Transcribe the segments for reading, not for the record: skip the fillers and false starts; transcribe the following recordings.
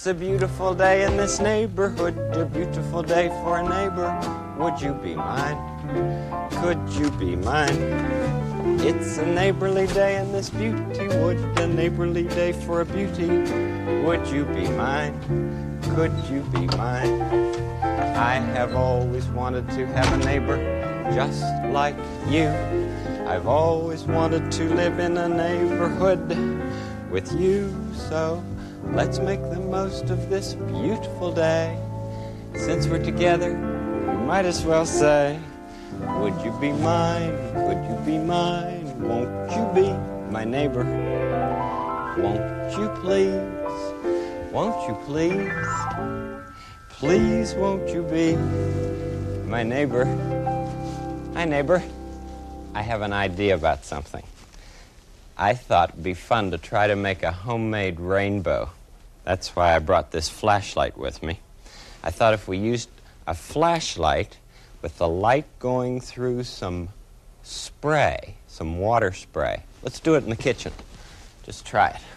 a beautiful day in this neighborhood, a beautiful day for a neighbor. Would you be mine? Could you be mine? It's a neighborly day in this beauty wood, a neighborly day for a beauty. Would you be mine? Could you be mine? I have always wanted to have a neighbor just like you. I've always wanted to live in a neighborhood with you. So let's make the most of this beautiful day. Since we're together, we might as well say, would you be mine? Could you be mine? Won't you be my neighbor? Won't you please? Won't you please? Please won't you be my neighbor? Hi, neighbor. I have an idea about something. I thought it'd be fun to try to make a homemade rainbow. That's why I brought this flashlight with me. I thought if we used a flashlight with the light going through some spray, some water spray. Let's do it in the kitchen. Just try it.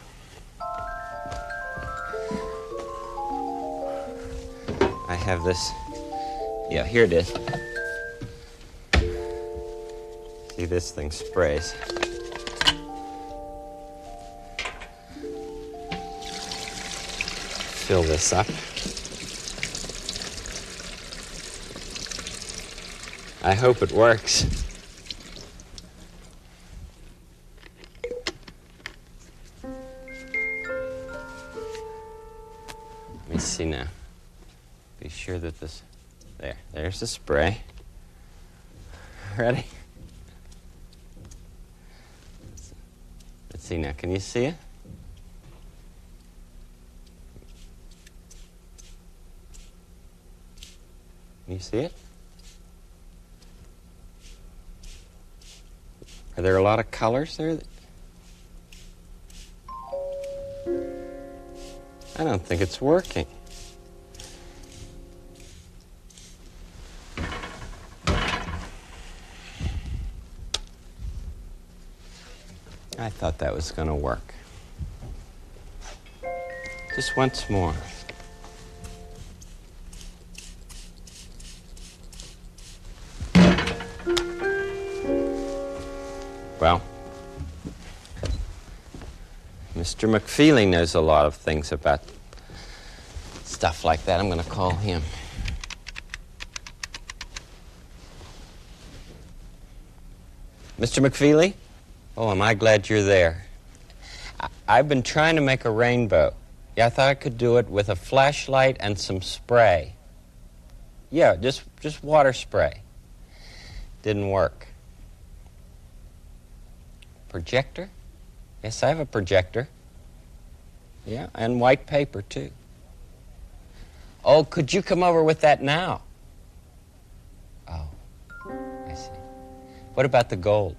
I have this. Yeah, here it is. See, this thing sprays. Fill this up. I hope it works. Let me see now. Be sure that this... There's the spray. Ready? Let's see now. Can you see it? Can you see it? Are there a lot of colors there? I don't think it's working. I thought that was going to work. Just once more. Well, Mr. McFeely knows a lot of things about stuff like that. I'm going to call him. Mr. McFeely? Oh, am I glad you're there. I've been trying to make a rainbow. Yeah, I thought I could do it with a flashlight and some spray. Yeah, just water spray. Didn't work. Projector? Yes, I have a projector. Yeah, and white paper, too. Oh, could you come over with that now? Oh, I see. What about the gold?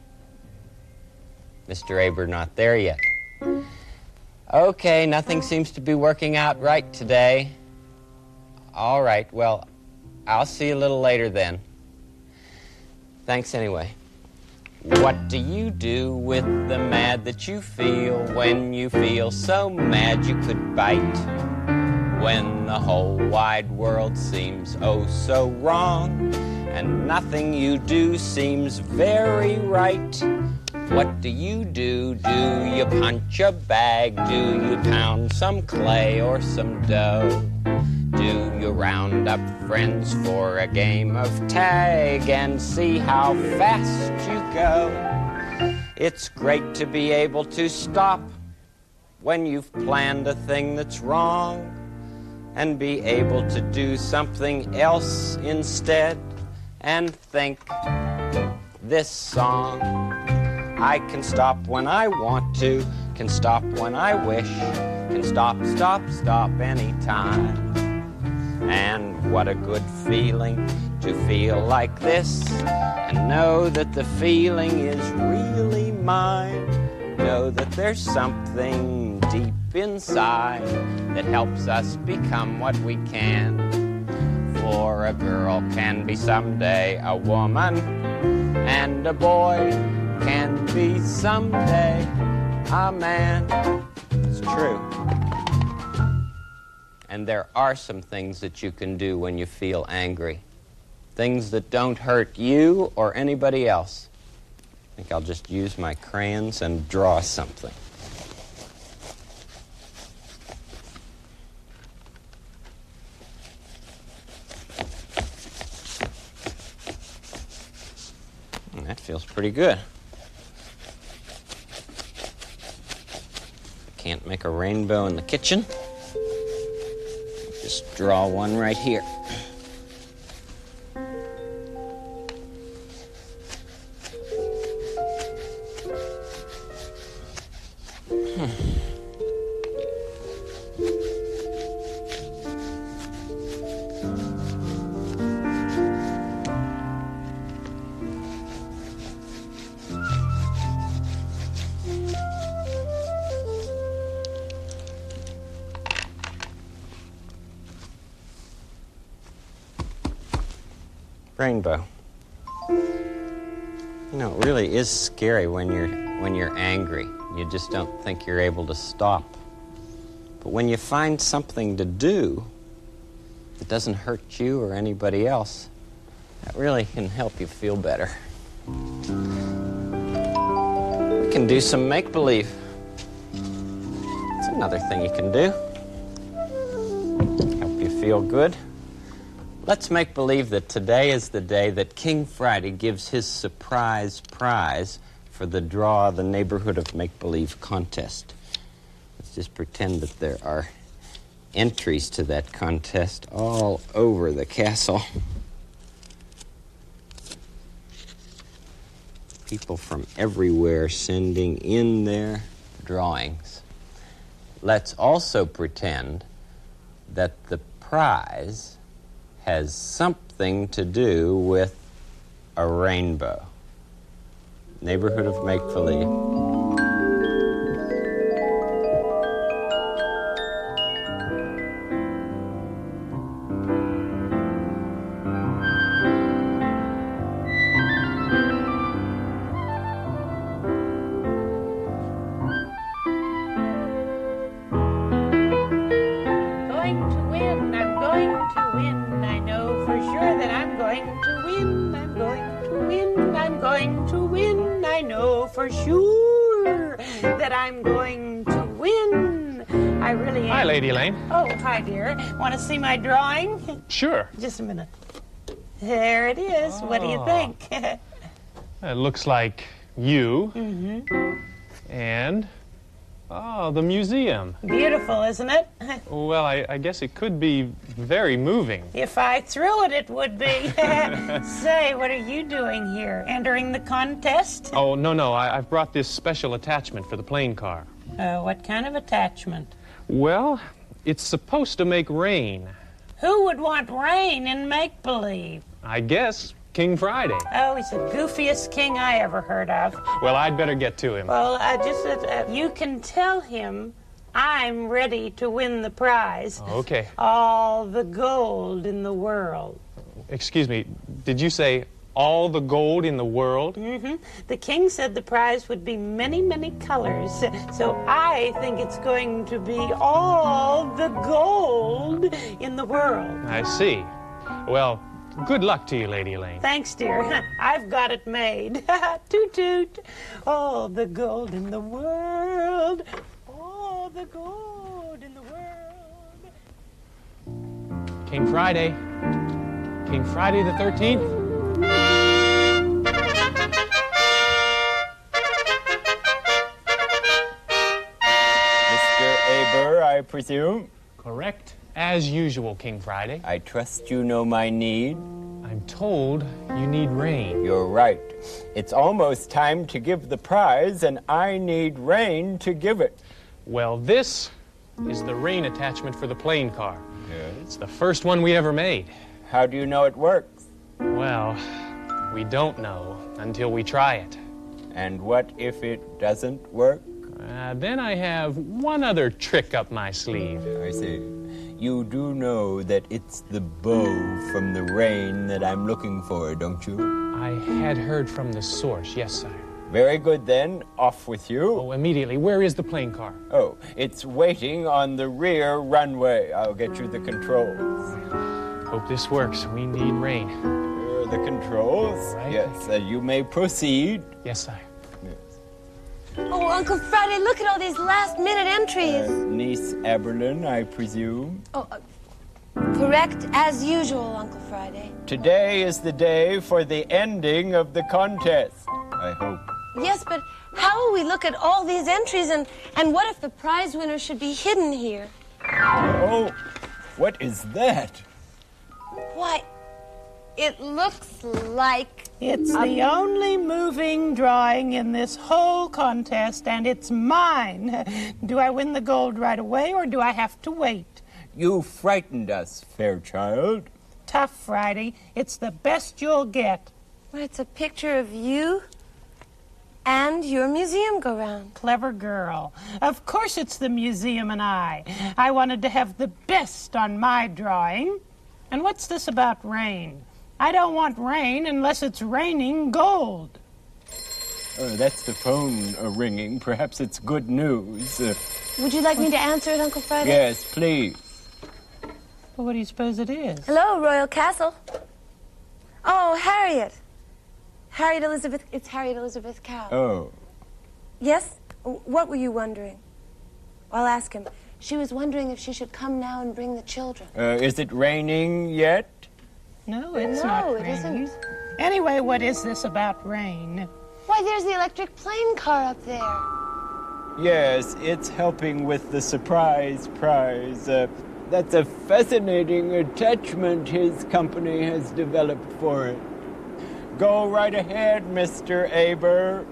Mr. Aber not there yet. Okay, nothing seems to be working out right today. All right, well, I'll see you a little later then. Thanks anyway. What do you do with the mad that you feel when you feel so mad you could bite? When the whole wide world seems oh so wrong and nothing you do seems very right? What do? Do you punch a bag? Do you pound some clay or some dough? Do you round up friends for a game of tag and see how fast you go? It's great to be able to stop when you've planned a thing that's wrong and be able to do something else instead and think this song. I can stop when I want to, can stop when I wish, can stop anytime. And what a good feeling to feel like this and know that the feeling is really mine. Know that there's something deep inside that helps us become what we can. For a girl can be someday a woman, and a boy can be someday a man. It's true. And there are some things that you can do when you feel angry. Things that don't hurt you or anybody else. I think I'll just use my crayons and draw something. That feels pretty good. Can't make a rainbow in the kitchen. Just draw one right here. Rainbow. You know, it really is scary when you're angry. You just don't think you're able to stop. But when you find something to do that doesn't hurt you or anybody else, that really can help you feel better. We can do some make-believe. That's another thing you can do. Help you feel good. Let's make believe that today is the day that King Friday gives his surprise prize for the Draw the Neighborhood of Make-Believe contest. Let's just pretend that there are entries to that contest all over the castle. People from everywhere sending in their drawings. Let's also pretend that the prize has something to do with a rainbow. Neighborhood of Make-Believe. For sure that I'm going to win. I really am. Hi, Lady Elaine. Oh, hi, dear. Want to see my drawing? Sure. Just a minute. There it is. Oh. What do you think? It looks like you. And, the museum. Beautiful, isn't it? Well, I guess it could be very moving. If I threw it, it would be. Say, what are you doing here? Entering the contest? Oh, no. I've brought this special attachment for the plane car. What kind of attachment? Well, it's supposed to make rain. Who would want rain in make-believe? I guess King Friday. Oh, he's the goofiest king I ever heard of. Well, I'd better get to him. Well, you can tell him I'm ready to win the prize. Okay. All the gold in the world. Excuse me, did you say all the gold in the world? The king said the prize would be many, many colors. So I think it's going to be all the gold in the world. I see. Well, good luck to you, Lady Elaine. Thanks, dear. I've got it made. Toot toot. All the gold in the world. All the gold in the world. King Friday. King Friday the 13th. Mr. Aber, I presume? Correct. As usual, King Friday. I trust you know my need. I'm told you need rain. You're right. It's almost time to give the prize, and I need rain to give it. Well, this is the rain attachment for the plane car. Yes. It's the first one we ever made. How do you know it works? Well, we don't know until we try it. And what if it doesn't work? Then I have one other trick up my sleeve. I see. You do know that it's the bow from the rain that I'm looking for, don't you? I had heard from the source, yes, sire. Very good then. Off with you. Oh, immediately. Where is the plane car? Oh, it's waiting on the rear runway. I'll get you the controls. Hope this works. We need rain. Here are the controls. Right. Yes, you may proceed. Yes, sire. Oh, Uncle Friday, look at all these last-minute entries. Niece Aberlin, I presume. Correct as usual, Uncle Friday. Today is the day for the ending of the contest, I hope. Yes, but how will we look at all these entries and what if the prize winner should be hidden here? Oh, what is that? Why, it looks like... It's the only moving drawing in this whole contest, and it's mine. Do I win the gold right away, or do I have to wait? You frightened us, Fairchild. Tough, Friday. It's the best you'll get. Well, it's a picture of you and your museum go-round. Clever girl. Of course it's the museum and I. I wanted to have the best on my drawing. And what's this about rain? I don't want rain unless it's raining gold. That's the phone ringing. Perhaps it's good news. Would you like me to answer it, Uncle Friday? Yes, please. Well, what do you suppose it is? Hello, Royal Castle. Oh, Harriet. It's Harriet Elizabeth Cow. Oh. Yes? What were you wondering? I'll ask him. She was wondering if she should come now and bring the children. Is it raining yet? No, it's No, not it raining. isn't. Anyway, what is this about rain? Why, there's the electric plane car up there. Yes, it's helping with the surprise prize. That's a fascinating attachment his company has developed for it. Go right ahead, Mr. Aber.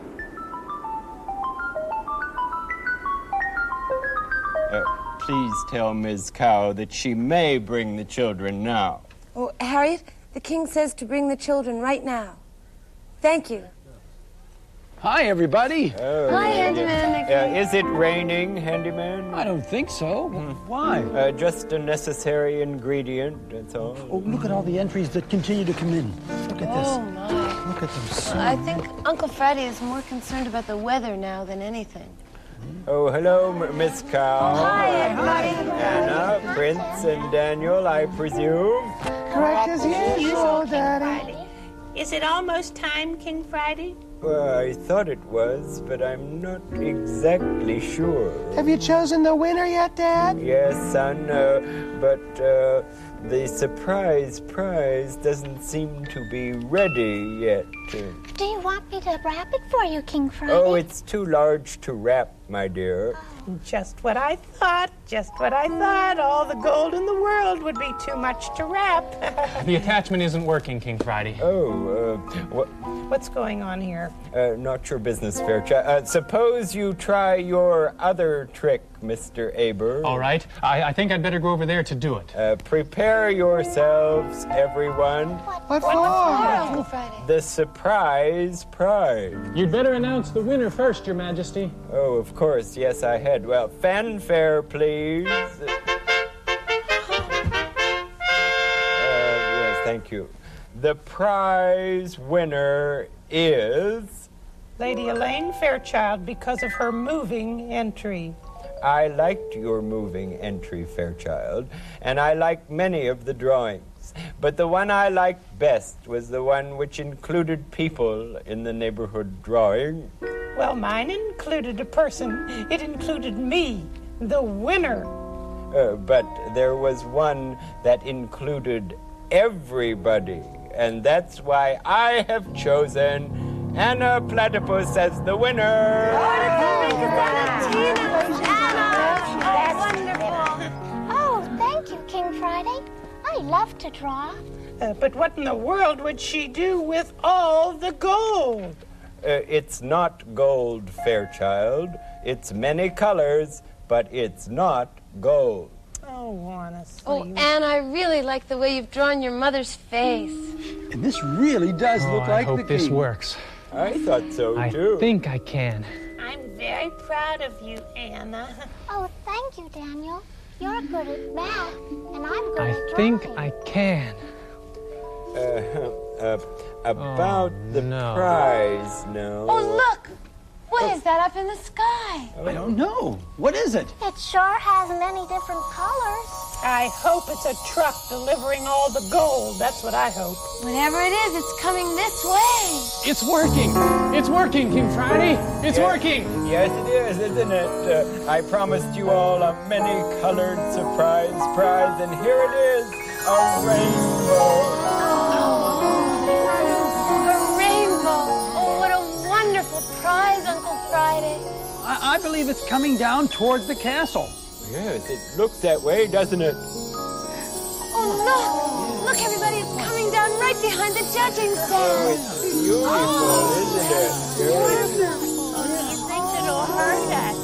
Please tell Ms. Cow that she may bring the children now. Oh, Harriet, the king says to bring the children right now. Thank you. Hi, everybody. Hi, Handyman. Is it raining, Handyman? I don't think so. Why? Just a necessary ingredient, that's all. Oh, look at all the entries that continue to come in. Look at this. Oh, my. Look at them. I think Uncle Friday is more concerned about the weather now than anything. Oh, hello, Miss Cow. Hi, everybody. Anna, Prince, and Daniel, I presume. Correct as usual, Daddy. Is it almost time, King Friday? Well, I thought it was, but I'm not exactly sure. Have you chosen the winner yet, Dad? Yes, son, but the surprise prize doesn't seem to be ready yet. Do you want me to wrap it for you, King Friday? Oh, it's too large to wrap, my dear. Just what I thought. Just what I thought. All the gold in the world would be too much to wrap. The attachment isn't working, King Friday. Oh, What's going on here? not your business, Fairchild. Suppose you try your other trick, Mr. Aber. All right. I think I'd better go over there to do it. Prepare yourselves, everyone. What for? Uncle Friday. The surprise prize. You'd better announce the winner first, Your Majesty. Oh, of course. Yes, I had. Well, fanfare, please. Yes, thank you. The prize winner is... Lady Elaine Fairchild, because of her moving entry. I liked your moving entry, Fairchild, and I liked many of the drawings. But the one I liked best was the one which included people in the neighborhood drawing. Well, mine included a person. It included me, the winner. But there was one that included everybody, and that's why I have chosen Anna Platypus as the winner. That's wonderful. Oh, thank you, King Friday. I love to draw. But what in the world would she do with all the gold? It's not gold, Fairchild. It's many colors, but it's not gold. Oh, honestly. Oh, Anne, I really like the way you've drawn your mother's face. And this really does look I like hope the this king. works. I thought so, I too. think I can. I'm very proud of you, Anna. Oh, thank you, Daniel. You're good at math, and I'm good I at drawing. think I can. About the prize, no. Oh, look! What is that up in the sky? I don't know. What is it? It sure has many different colors. I hope it's a truck delivering all the gold. That's what I hope. Whatever it is, it's coming this way. It's working. It's working, King Friday. It's working. Yes, it is, isn't it? I promised you all a many-colored surprise prize, and here it is, a rainbow. A rainbow. Oh, what a wonderful prize, Uncle Friday. I believe it's coming down towards the castle. Yes, it looks that way, doesn't it? Oh, look! Look, everybody, it's coming down right behind the judging stand. It's beautiful, isn't it? Yes. Do you think it'll hurt us?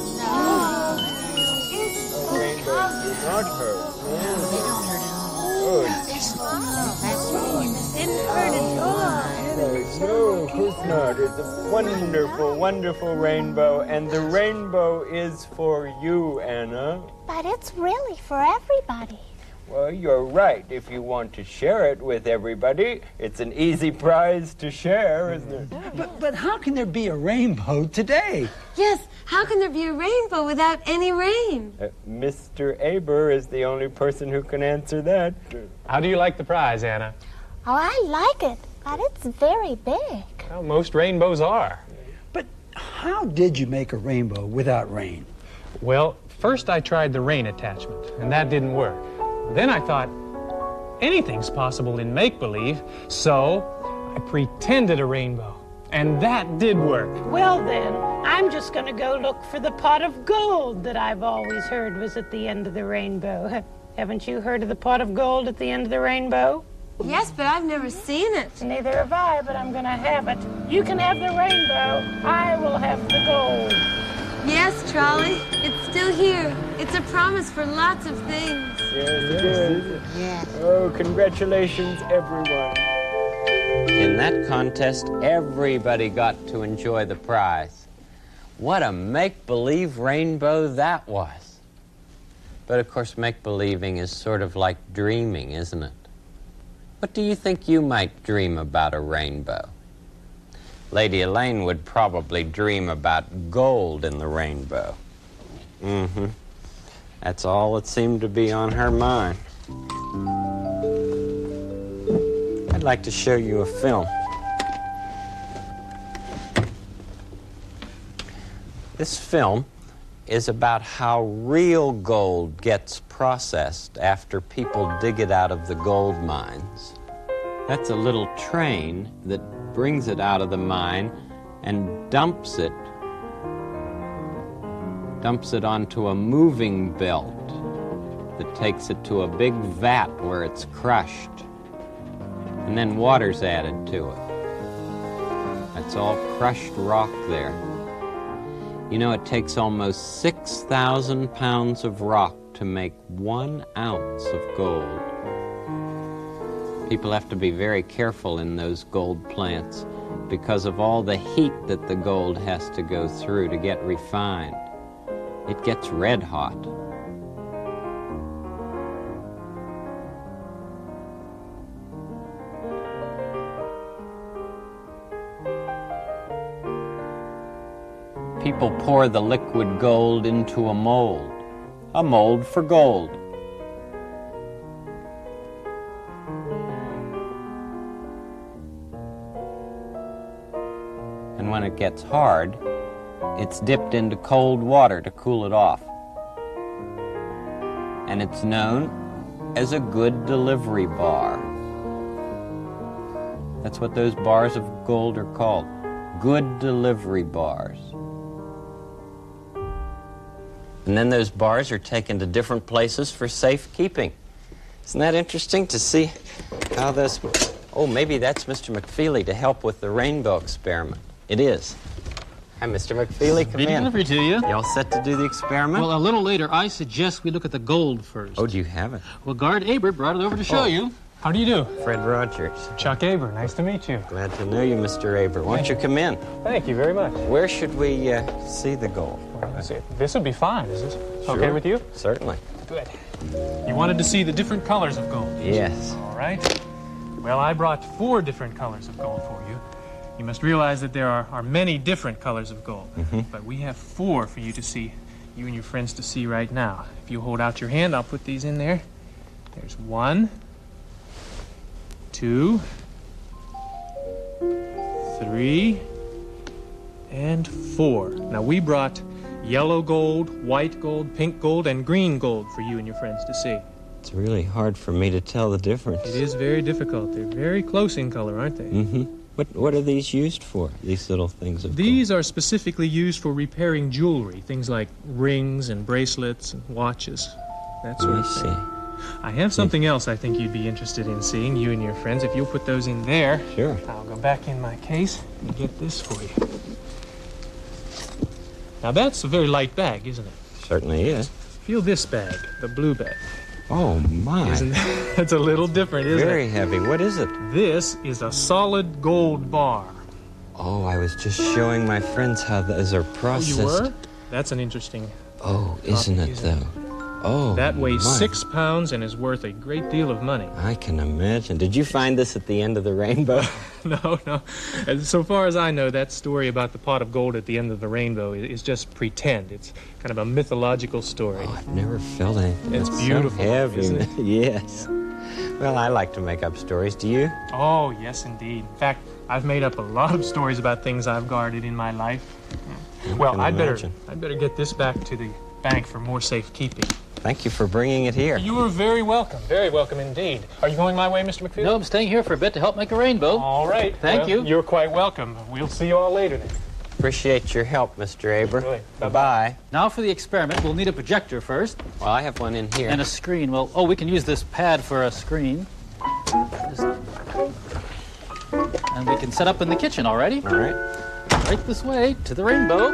Rainbow do not hurt. They don't hurt at all. Good. That's right. Didn't hurt at all. No, of course not. It's a wonderful, wonderful rainbow, and the rainbow is for you, Anna. But it's really for everybody. Well, you're right. If you want to share it with everybody, it's an easy prize to share, isn't it? But how can there be a rainbow today? Yes, how can there be a rainbow without any rain? Mr. Aber is the only person who can answer that. How do you like the prize, Anna? Oh, I like it, but it's very big. Well, most rainbows are. But how did you make a rainbow without rain? Well, first I tried the rain attachment, and that didn't work. Then I thought, anything's possible in make-believe, so I pretended a rainbow, and that did work. Well, then, I'm just going to go look for the pot of gold that I've always heard was at the end of the rainbow. Haven't you heard of the pot of gold at the end of the rainbow? Yes, but I've never seen it. Neither have I, but I'm going to have it. You can have the rainbow. I will have the gold. Yes, Trolley, it's still here. It's a promise for lots of things. Yes, it is. Yes. Oh, congratulations, everyone. In that contest, everybody got to enjoy the prize. What a make-believe rainbow that was. But of course, make-believing is sort of like dreaming, isn't it? What do you think you might dream about a rainbow? Lady Elaine would probably dream about gold in the rainbow. That's all that seemed to be on her mind. I'd like to show you a film. This film is about how real gold gets processed after people dig it out of the gold mines. That's a little train that brings it out of the mine and dumps it onto a moving belt that takes it to a big vat where it's crushed, and then water's added to it. That's all crushed rock there. You know, it takes almost 6,000 pounds of rock to make 1 ounce of gold. People have to be very careful in those gold plants because of all the heat that the gold has to go through to get refined. It gets red hot. People pour the liquid gold into a mold for gold. And when it gets hard, it's dipped into cold water to cool it off. And it's known as a good delivery bar. That's what those bars of gold are called, good delivery bars. And then those bars are taken to different places for safekeeping. Isn't that interesting to see how this... Oh, maybe that's Mr. McFeely to help with the rainbow experiment. It is. Hi, Mr. McFeely, come in. Delivery to you. You all set to do the experiment? Well, a little later, I suggest we look at the gold first. Oh, do you have it? Well, Guard Aber brought it over to show you. How do you do? Fred Rogers. Chuck Aber, nice to meet you. Glad to know you, Mr. Aber. Why don't you come in? Thank you very much. Where should we see the gold? This would be fine. Is this okay with you? Certainly. Good. You wanted to see the different colors of gold? Yes. All right. Well, I brought 4 different colors of gold for you. You must realize that there are many different colors of gold. But we have 4 for you to see, you and your friends to see right now. If you hold out your hand, I'll put these in there. There's 1, 2, 3, and 4. Now, we brought yellow gold, white gold, pink gold, and green gold for you and your friends to see. It's really hard for me to tell the difference. It is very difficult. They're very close in color, aren't they? What are these used for, these little things of These are specifically used for repairing jewelry, things like rings and bracelets and watches, that sort of thing. I have something else I think you'd be interested in seeing, you and your friends. If you'll put those in there, Sure. I'll go back in my case and get this for you. Now, that's a very light bag, isn't it? Certainly is. Feel this bag, the blue bag. Oh, my. That's a little different, isn't it? Very heavy. What is it? This is a solid gold bar. Oh, I was just showing my friends how those are processed. Oh, you were? That's an interesting... Oh, isn't it, though? Oh, that weighs my. 6 pounds and is worth a great deal of money. I can imagine. Did you find this at the end of the rainbow? No. And so far as I know, that story about the pot of gold at the end of the rainbow is just pretend. It's kind of a mythological story. Oh, I've never felt anything. It's that's beautiful, so heavy. isn't it? Yes. Well, I like to make up stories. Do you? Oh, yes, indeed. In fact, I've made up a lot of stories about things I've guarded in my life. Well, I'd better get this back to the bank for more safekeeping. Thank you for bringing it here. You are very welcome indeed. Are you going my way, Mr. McPhee? No, I'm staying here for a bit to help make a rainbow. All right. Thank you. You're quite welcome. We'll see you all later then. Appreciate your help, Mr. Aber. Really. Bye-bye. Now for the experiment, we'll need a projector first. Well, I have one in here. And a screen. Well, we can use this pad for a screen. And we can set up in the kitchen already. All right. Right this way to the rainbow.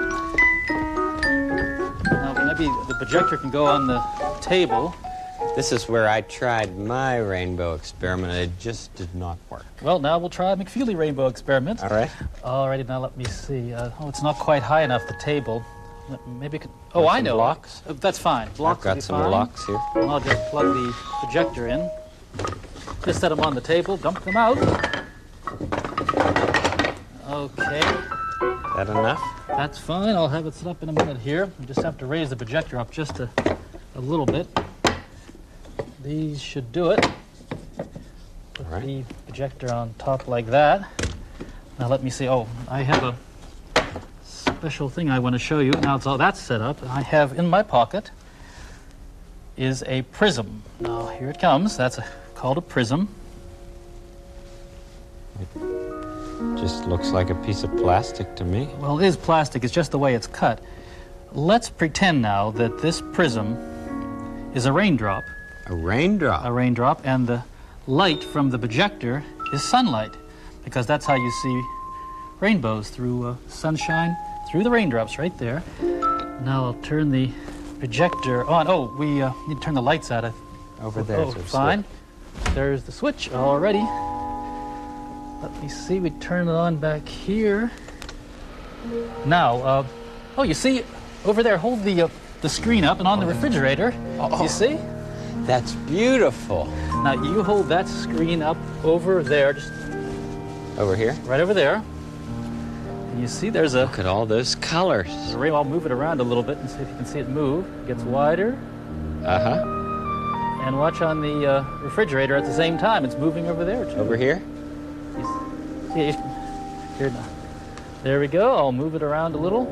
Now maybe the projector can go on the table. This is where I tried my rainbow experiment. It just did not work. Well, now we'll try a McFeely rainbow experiment. All right. All righty, now let me see. It's not quite high enough, the table. Maybe it could... Oh, I know. Blocks? That's fine. Blocks I've got some blocks here. And I'll just plug the projector in. Just set them on the table, dump them out. Okay. That enough? That's fine. I'll have it set up in a minute here. You just have to raise the projector up just a little bit. These should do it. Put the projector on top like that. Now let me see. Oh, I have a special thing I want to show you. Now it's all that's set up. I have in my pocket is a prism. Now here it comes. That's called a prism. It just looks like a piece of plastic to me. Well, it is plastic. It's just the way it's cut. Let's pretend now that this prism is a raindrop. A raindrop? A raindrop, and the light from the projector is sunlight, because that's how you see rainbows, through sunshine, through the raindrops right there. Now I'll turn the projector on. Oh, we need to turn the lights out. Over there. Oh, fine. There's the switch already. Let me see. We turn it on back here. Now, oh, you see, over there, hold the screen up and on the refrigerator. You see? That's beautiful. Now, you hold that screen up over there. Just over here? Right over there. And you see there's a... Look at all those colors. I'll move it around a little bit and see if you can see it move. It gets wider. Uh-huh. And watch on the refrigerator at the same time. It's moving over there, too. Over here? Here now. There we go. I'll move it around a little.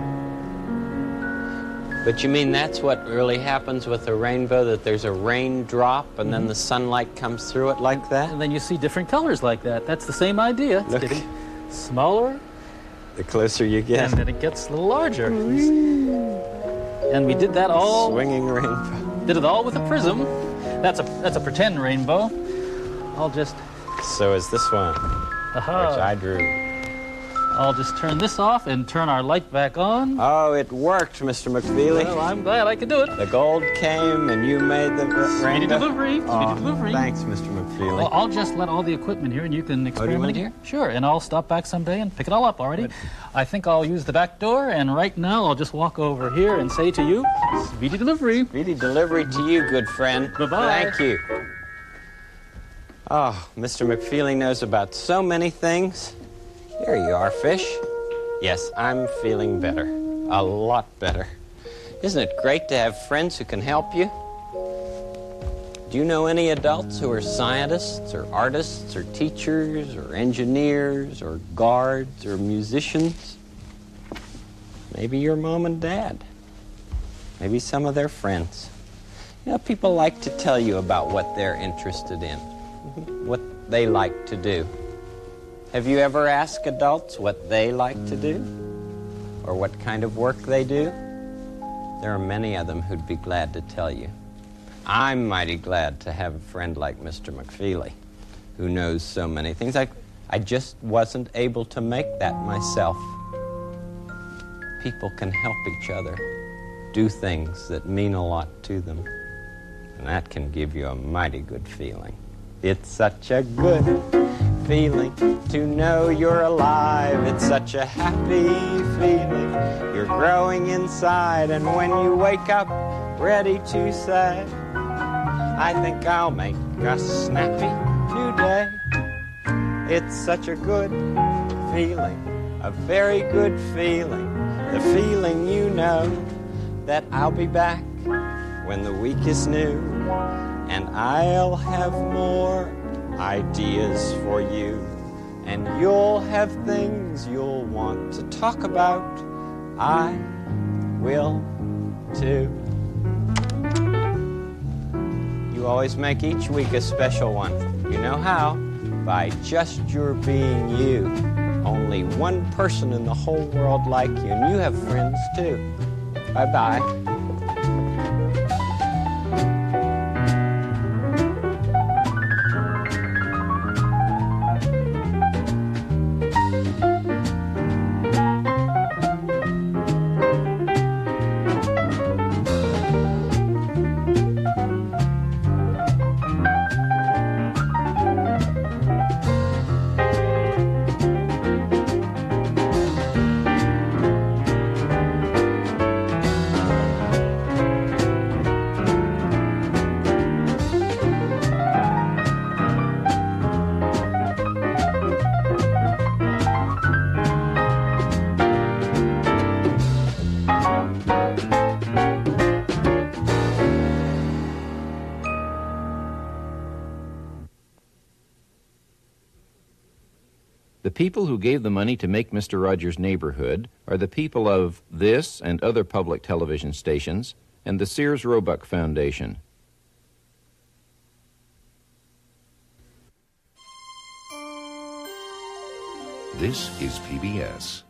But you mean that's what really happens with a rainbow, that there's a raindrop and then the sunlight comes through it like that? And then you see different colors like that. That's the same idea. It's getting smaller. The closer you get. And then it gets a little larger. And we did that all... Swinging rainbow. Did it all with a prism. That's a pretend rainbow. I'll just... So is this one, which I drew. I'll just turn this off and turn our light back on. Oh, it worked, Mr. McFeely. Well, I'm glad I could do it. The gold came and you made the rainbow. Speedy delivery. Speedy delivery. Thanks, Mr. McFeely. Well, I'll just let all the equipment here and you can experiment here. Sure, and I'll stop back someday and pick it all up already. Good. I think I'll use the back door, and right now I'll just walk over here and say to you, speedy delivery. Speedy delivery to you, good friend. Bye-bye. Thank you. Oh, Mr. McFeely knows about so many things. Here you are, Fish. Yes, I'm feeling better. A lot better. Isn't it great to have friends who can help you? Do you know any adults who are scientists or artists or teachers or engineers or guards or musicians? Maybe your mom and dad. Maybe some of their friends. You know, people like to tell you about what they're interested in, what they like to do. Have you ever asked adults what they like to do? Or what kind of work they do? There are many of them who'd be glad to tell you. I'm mighty glad to have a friend like Mr. McFeely, who knows so many things. I just wasn't able to make that myself. People can help each other do things that mean a lot to them, and that can give you a mighty good feeling. It's such a good feeling to know you're alive. It's such a happy feeling. You're growing inside, and when you wake up ready to say, I think I'll make a snappy new day. It's such a good feeling, a very good feeling. The feeling you know that I'll be back when the week is new, and I'll have more ideas for you, and you'll have things you'll want to talk about. I will too. You always make each week a special one. You know how? By just your being you. Only one person in the whole world like you, and you have friends too. Bye-bye. The people who gave the money to make Mr. Rogers' Neighborhood are the people of this and other public television stations and the Sears Roebuck Foundation. This is PBS.